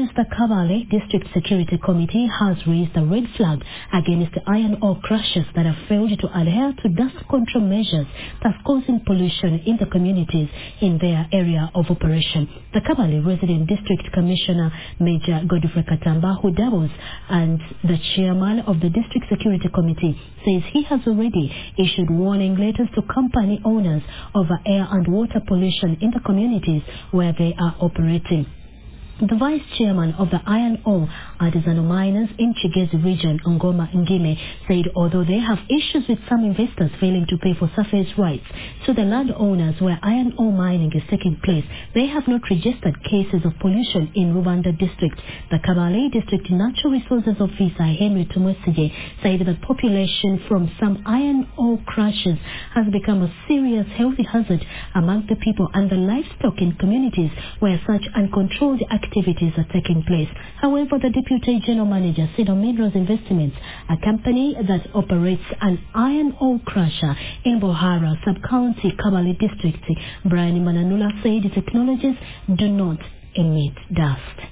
says the Kabale District Security Committee has raised a red flag against the iron ore crushers that have failed to adhere to dust control measures, thus causing pollution in the communities in their area of operation. The Kabale Resident District Commissioner, Major Godfrey Katamba, who doubles and the chairman of the District Security Committee, says he has already issued warning letters to company owners over air and water pollution in the communities where they are operating. The vice chairman of the iron ore artisanal miners in Chigezi region, Ngoma Ngime, said although they have issues with some investors failing to pay for surface rights to the landowners where iron ore mining is taking place, they have not registered cases of pollution in Rubanda district. The Kabale District Natural Resources Officer Henry Tumwesige said that population from some iron ore crushers has become a serious health hazard among the people and the livestock in communities where such uncontrolled activities are taking place. However, the Deputy General Manager, Sido Minerals Investments, a company that operates an iron ore crusher in Bohara, Sub-County, Kabale District, Brian Mananula, said the technologies do not emit dust.